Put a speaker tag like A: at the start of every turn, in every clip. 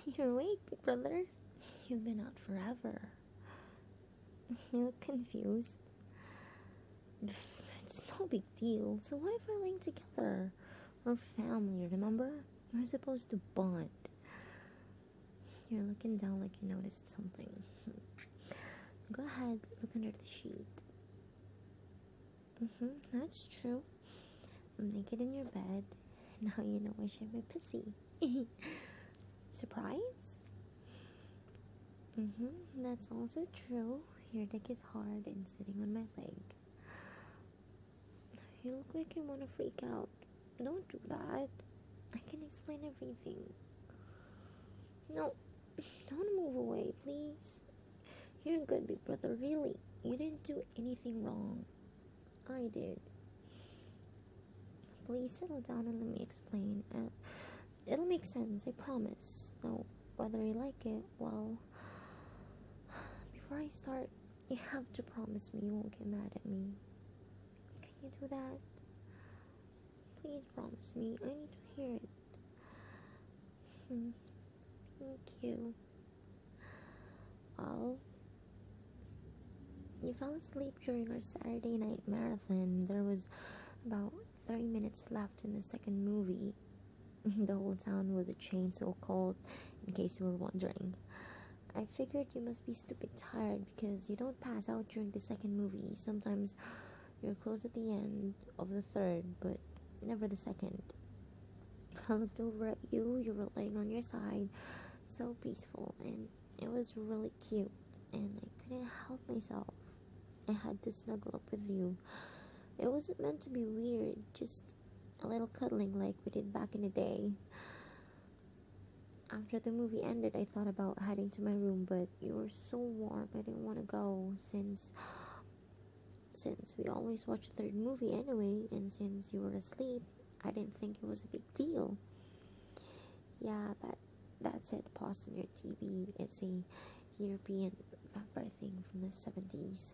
A: You're awake, big brother. You've been out forever. You look confused. It's no big deal. So what if we're laying together? We're family, remember? We're supposed to bond. You're looking down like you noticed something. Go ahead, look under the sheet. That's true. I'm naked in your bed. Now you know I share my pussy. Surprise? That's also true. Your dick is hard and sitting on my leg. You look like you want to freak out. Don't do that. I can explain everything. No, don't move away, please. You're good, big brother, really. You didn't do anything wrong. I did. Please settle down and let me explain. It'll make sense, I promise. Now, whether you like it, well, before I start, you have to promise me you won't get mad at me. Can you do that? Please promise me. I need to hear it. Thank you. Well, you fell asleep during our Saturday night marathon. There was about 3 minutes left in the second movie. The whole town was a chain so cold, in case you were wondering. I figured you must be stupid tired because you don't pass out during the second movie. Sometimes you're close at the end of the third, but never the second. I looked over at you. You were laying on your side, so peaceful, and it was really cute, and I couldn't help myself. I had to snuggle up with you. It wasn't meant to be weird, just a little cuddling like we did back in the day. After the movie ended, I thought about heading to my room, but you were so warm I didn't want to go since we always watch the third movie anyway, and since you were asleep, I didn't think it was a big deal. Yeah, that's it. Paused on your TV. It's a European vampire thing from the 70s.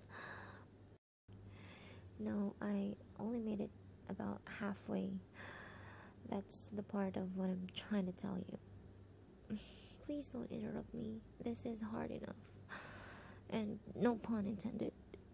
A: No, I only made it about halfway. That's the part of what I'm trying to tell you. Please don't interrupt me. This is hard enough. And no pun intended.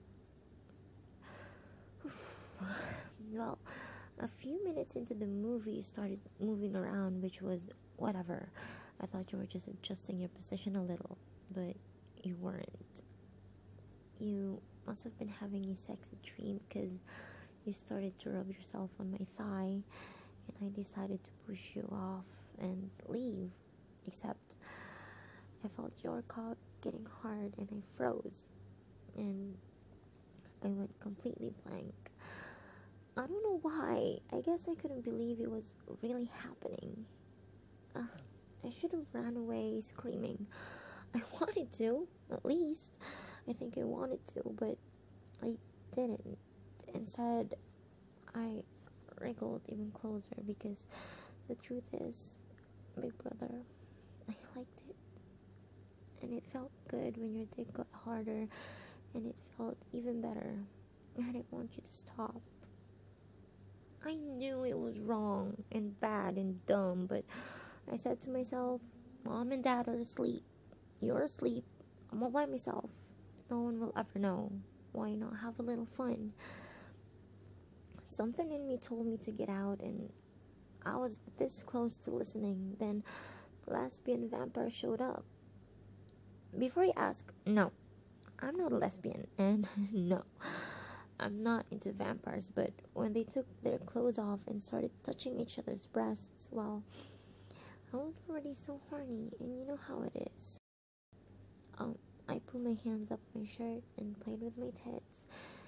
A: Well, a few minutes into the movie, you started moving around, which was whatever. I thought you were just adjusting your position a little, but you weren't. You must have been having a sexy dream because you started to rub yourself on my thigh, and I decided to push you off and leave. Except I felt your cock getting hard and I froze, and I went completely blank. I don't know why. I guess I couldn't believe it was really happening. I should have ran away screaming. I wanted to, at least. I think I wanted to, but I didn't. Instead, I wriggled even closer because the truth is, big brother, I liked it. And it felt good when your dick got harder, and it felt even better. I didn't want you to stop. I knew it was wrong and bad and dumb, but I said to myself, Mom and Dad are asleep. You're asleep. I'm all by myself. No one will ever know. Why not have a little fun? Something in me told me to get out, and I was this close to listening. Then the lesbian vampire showed up. Before you ask, no, I'm not a lesbian, and no, I'm not into vampires, but when they took their clothes off and started touching each other's breasts, well, I was already so horny, and you know how it is. I put my hands up my shirt and played with my tits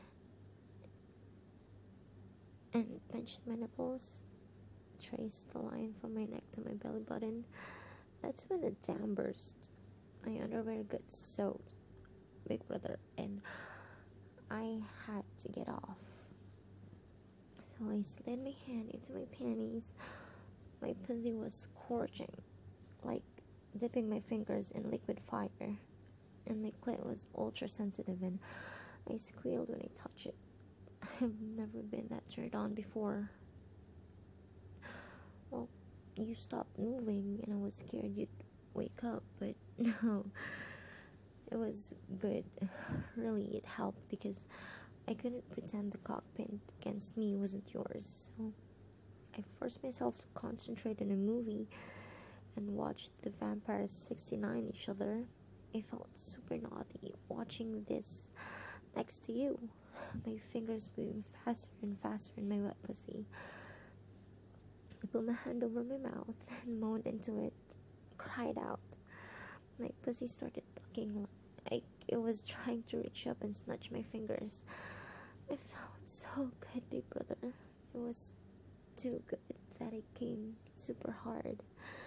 A: and pinched my nipples, traced the line from my neck to my belly button. That's when the dam burst. My underwear got soaked, big brother, and I had to get off. So I slid my hand into my panties. My pussy was scorching, like dipping my fingers in liquid fire. And my clit was ultra sensitive, and I squealed when I touched it. I've never been that turned on before. Well, you stopped moving, and I was scared you'd wake up, but no, it was good. Really, it helped because I couldn't pretend the cock pinned against me wasn't yours. So I forced myself to concentrate on a movie and watch the vampires 69 each other. I felt super naughty watching this next to you. My fingers moving faster and faster in my wet pussy. I put my hand over my mouth and moaned into it, cried out. My pussy started bucking like it was trying to reach up and snatch my fingers. I felt so good, big brother. It was too good that it came super hard.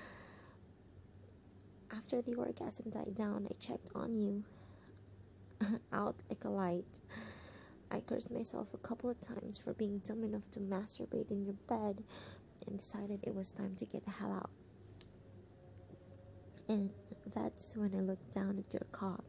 A: After the orgasm died down, I checked on you, out like a light. I cursed myself a couple of times for being dumb enough to masturbate in your bed and decided it was time to get the hell out. And that's when I looked down at your cock.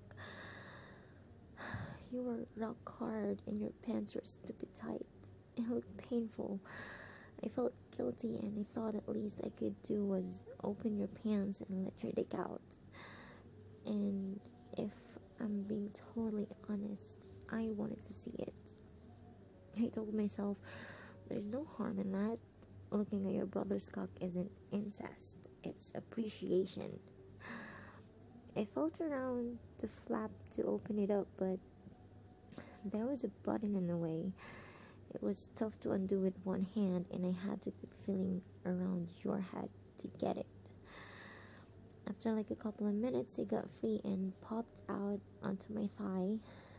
A: You were rock hard and your pants were stupid tight. It looked painful. I felt guilty and I thought at least I could do was open your pants and let your dick out. And if I'm being totally honest, I wanted to see it. I told myself, there's no harm in that. Looking at your brother's cock isn't incest, it's appreciation. I felt around the flap to open it up, but there was a button in the way. It was tough to undo with one hand, and I had to keep feeling around your head to get it. After like a couple of minutes, it got free and popped out onto my thigh.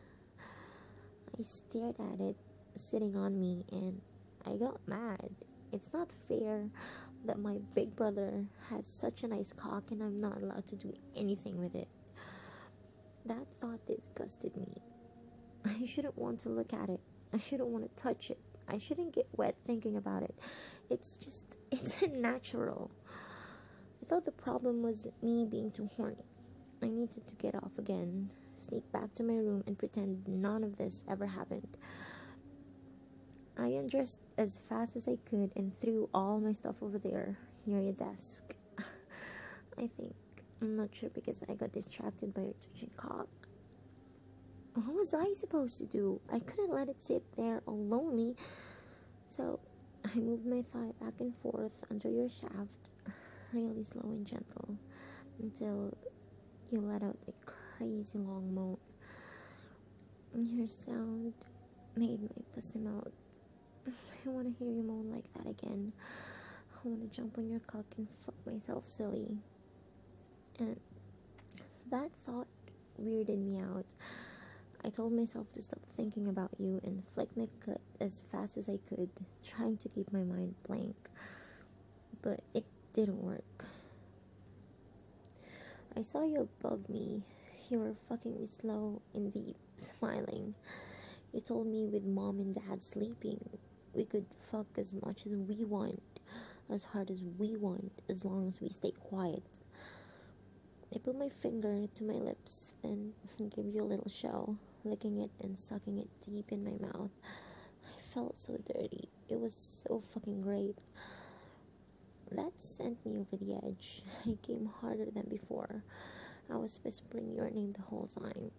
A: I stared at it sitting on me, and I got mad. It's not fair that my big brother has such a nice cock and I'm not allowed to do anything with it. That thought disgusted me. I shouldn't want to look at it. I shouldn't want to touch it. I shouldn't get wet thinking about it. It's unnatural. I thought the problem was me being too horny. I needed to get off again, sneak back to my room and pretend none of this ever happened. I undressed as fast as I could and threw all my stuff over there near your desk. I think. I'm not sure because I got distracted by your twitching cock. What was I supposed to do? I couldn't let it sit there all lonely. So I moved my thigh back and forth under your shaft, really slow and gentle, until you let out a crazy long moan. Your sound made my pussy melt. I want to hear you moan like that again. I want to jump on your cock and fuck myself silly. And that thought weirded me out. I told myself to stop thinking about you and flick my clit as fast as I could, trying to keep my mind blank. But it didn't work. I saw you above me. You were fucking me slow and deep, smiling. You told me with mom and dad sleeping, we could fuck as much as we want, as hard as we want, as long as we stay quiet. I put my finger to my lips, then gave you a little show, licking it and sucking it deep in my mouth. I felt so dirty. It was so fucking great. That sent me over the edge. I came harder than before. I was whispering your name the whole time.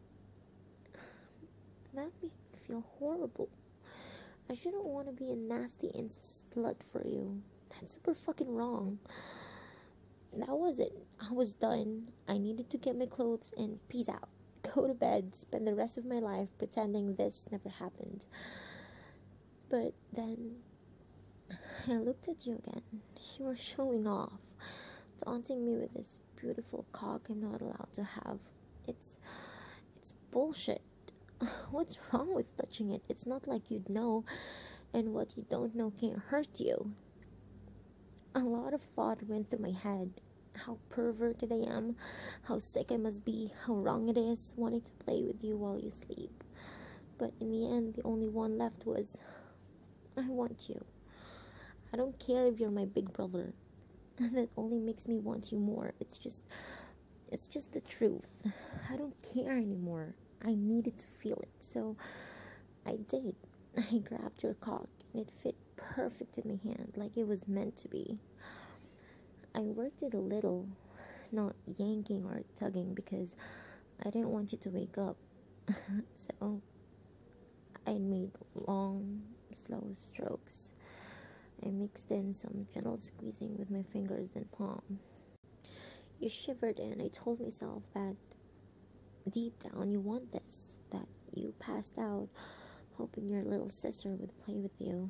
A: That made me feel horrible. I shouldn't want to be a nasty incest slut for you. That's super fucking wrong. That was it. I was done. I needed to get my clothes and peace out. Go to bed, spend the rest of my life pretending this never happened. But then I looked at you again. You were showing off, taunting me with this beautiful cock I'm not allowed to have. It's bullshit. What's wrong with touching it? It's not like you'd know, and what you don't know can't hurt you. A lot of thought went through my head. How perverted I am, how sick I must be, how wrong it is wanting to play with you while you sleep. But in the end, the only one left was, I want you. I don't care if you're my big brother. That only makes me want you more. It's just the truth. I don't care anymore. I needed to feel it, so I did. I grabbed your cock and it fit perfect in my hand, like it was meant to be. I worked it a little, not yanking or tugging, because I didn't want you to wake up. So I made long, slow strokes. I mixed in some gentle squeezing with my fingers and palm. You shivered, and I told myself that deep down you want this, that you passed out hoping your little sister would play with you.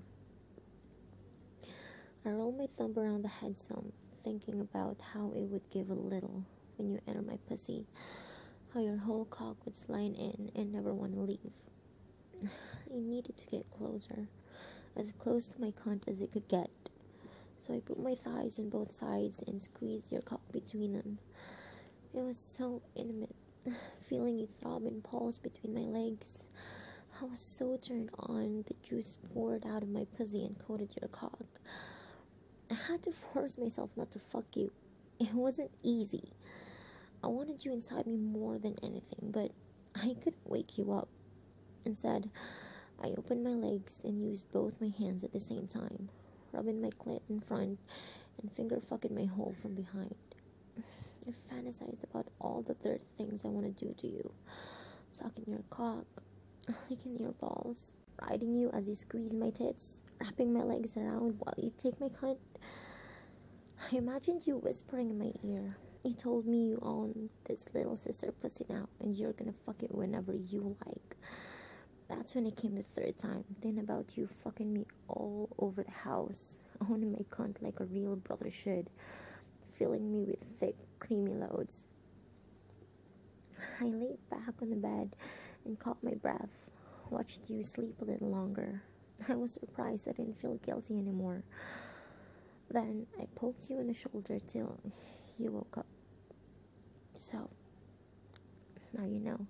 A: I rolled my thumb around the head some, thinking about how it would give a little when you enter my pussy, how your whole cock would slide in and never want to leave. I needed to get closer, as close to my cunt as it could get. So I put my thighs on both sides and squeezed your cock between them. It was so intimate, feeling you throb and pulse between my legs. I was so turned on, the juice poured out of my pussy and coated your cock. I had to force myself not to fuck you. It wasn't easy. I wanted you inside me more than anything, but I couldn't wake you up. Instead, I opened my legs and used both my hands at the same time, rubbing my clit in front and finger fucking my hole from behind. I fantasized about all the third things I want to do to you. Sucking your cock, licking your balls, riding you as you squeeze my tits, wrapping my legs around while you take my cunt. I imagined you whispering in my ear. You told me you own this little sister pussy now, and you're gonna fuck it whenever you like. That's when it came the third time, then about you fucking me all over the house, owning my cunt like a real brother should, filling me with thick, creamy loads. I laid back on the bed and caught my breath, watched you sleep a little longer. I was surprised I didn't feel guilty anymore. Then I poked you in the shoulder till you woke up. So, now you know.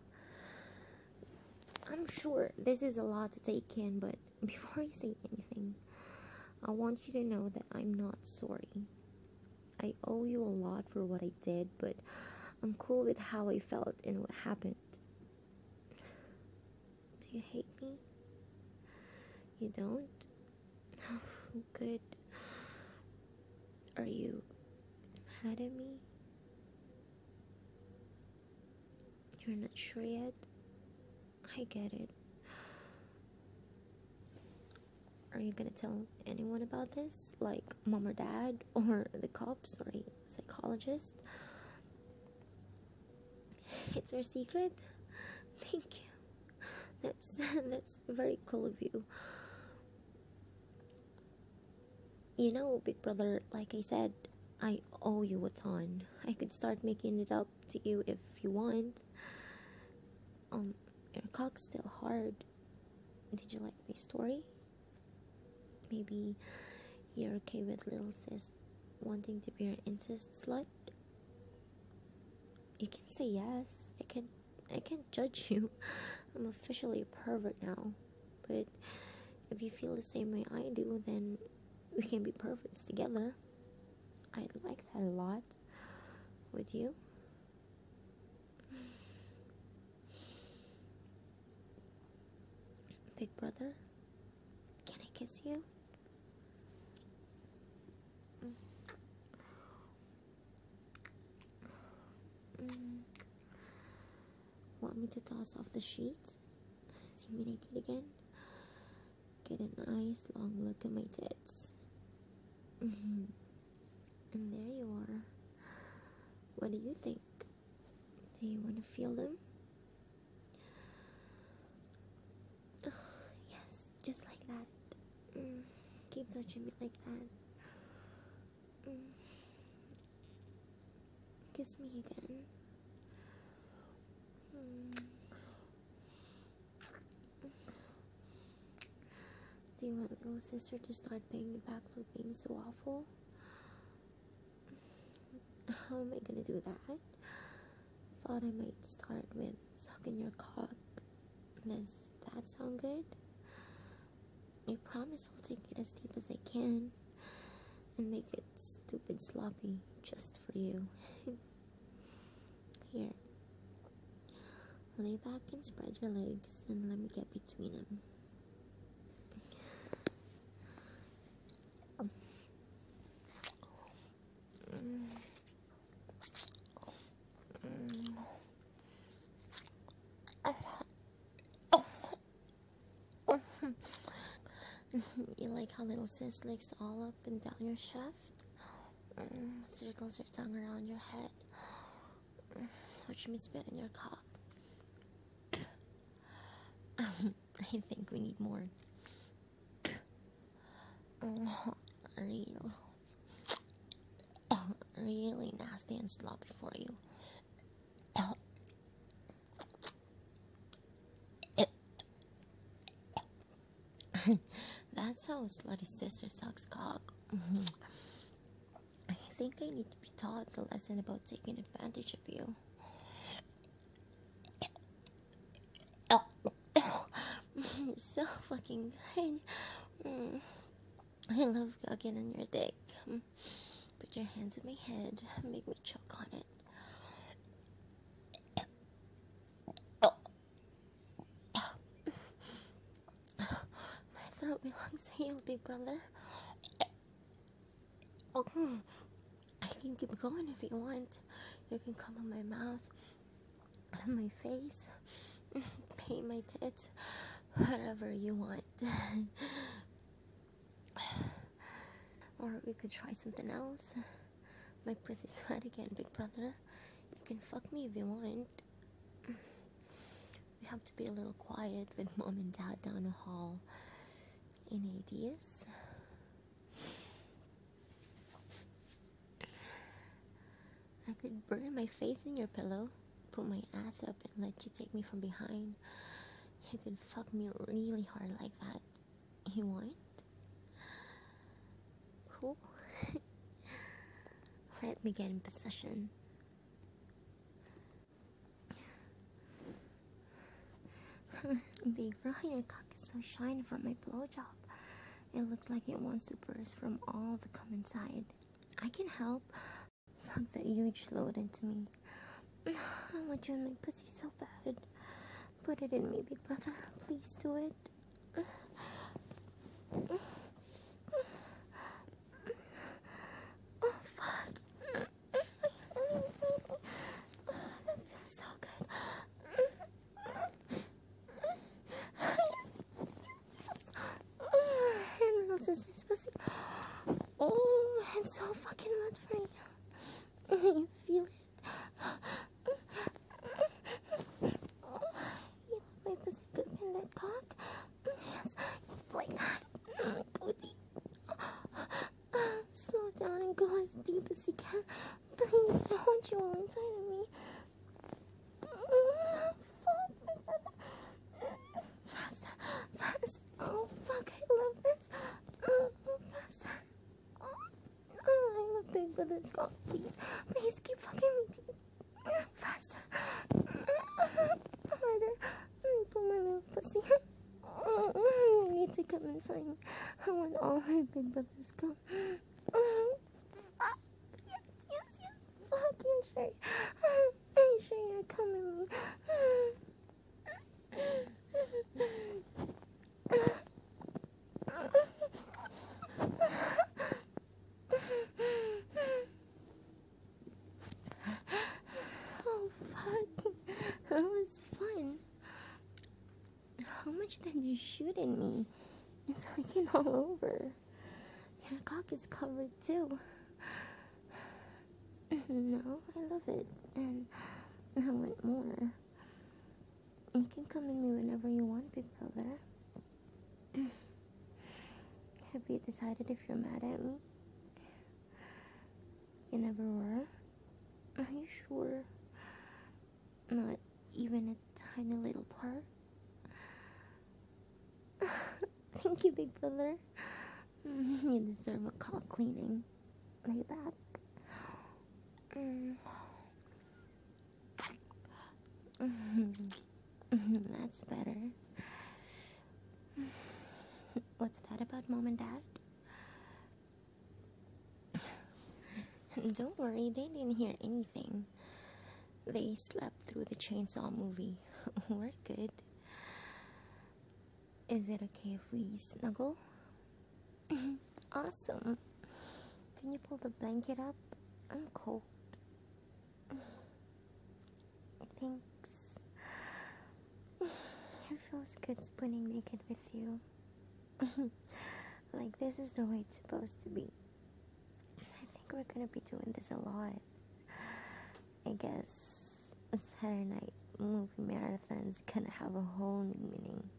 A: I'm sure this is a lot to take in, but before I say anything, I want you to know that I'm not sorry. I owe you a lot for what I did, but I'm cool with how I felt and what happened. Do you hate me? You don't? Good. Are you mad at me? You're not sure yet? I get it. Are you gonna tell anyone about this? Like mom or dad, or the cops, or a psychologist? It's our secret? Thank you. That's very cool of you. You know, big brother, like I said, I owe you a ton. I could start making it up to you if you want. Your cock's still hard. Did you like my story? Maybe you're okay with little sis wanting to be an incest slut? You can say yes. I can't judge you. I'm officially a pervert now. But if you feel the same way I do, then we can be perverts together. I'd like that a lot. With you? Big brother, can I kiss you? Want me to toss off the sheets? See me naked again? Get a nice long look at my tits. And there you are. What do you think? Do you want to feel them? Yes, just like that. Keep touching me like that. Kiss me again. Do you want little sister to start paying me back for being so awful? How am I gonna do that? Thought I might start with sucking your cock. Does that sound good? I promise I'll take it as deep as I can and make it stupid sloppy just for you. Here. Lay back and spread your legs and let me get between them. You like how little sis licks all up and down your shaft? Circles her tongue around your head. Watch me spit in your cock. I think we need more. Real. Really nasty and sloppy for you. That's how a slutty sister sucks cock. I think I need to be taught the lesson about taking advantage of you. So fucking good. I love gugging on your dick. Put your hands on my head. Make me choke on it. My throat belongs to you, big brother. I can keep going if you want. You can come on my mouth, on my face, paint my tits, whatever you want. Or we could try something else. My pussy's wet again, big brother. You can fuck me if you want. We have to be a little quiet with mom and dad down the hall. Any ideas? I could burn my face in your pillow, put my ass up and let you take me from behind. You could fuck me really hard like that. You want? Cool. Let me get in possession. Big bro, your cock is so shiny from my blowjob. It looks like it wants to burst from all the cum inside. I can help. Fuck that huge load into me. I want you in my pussy so bad. Put it in me, big brother. Please do it. Oh, fuck. That feels so good. And little sister's pussy. Oh, it's so fucking wet for you. You feel it? You love my pussy gripping that cock? Yes, it's like that. Go deep. Slow down and go as deep as you can. Please, I want you all inside of me. Fuck, my brother. Faster, faster. Oh, fuck, I love this. Faster. I love big brother's cock. Please, please keep fucking me deep. Faster. Harder. Put my little pussy. I need to come inside me. I want all my big brother's come. Fuck. Yes. Fuck, you're sure. I'm sure you're coming me. Oh, fuck. That was fun. How much did you shoot in me? It's leaking all over. Your cock is covered too. No, I love it. And I want more. You can come in me whenever you want, big brother. Have you decided if you're mad at me? You never were? Are you sure? Not even a tiny little part? Thank you, big brother. You deserve a cock cleaning. Lay back. That's better. What's that about mom and dad? Don't worry, they didn't hear anything. They slept through the Chainsaw movie. We're good. Is it okay if we snuggle? Awesome. Can you pull the blanket up? I'm cold. Thanks. It feels good spooning naked with you. Like, this is the way it's supposed to be. I think we're gonna be doing this a lot. I guess a Saturday night movie marathon's gonna have a whole new meaning.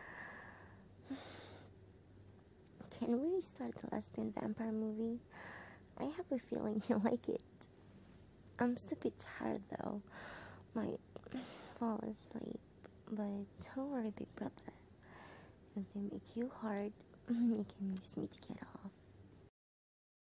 A: Can we restart the lesbian vampire movie? I have a feeling you'll like it. I'm stupid tired though. Might fall asleep. But don't worry, big brother. If they make you hard, you can use me to get off.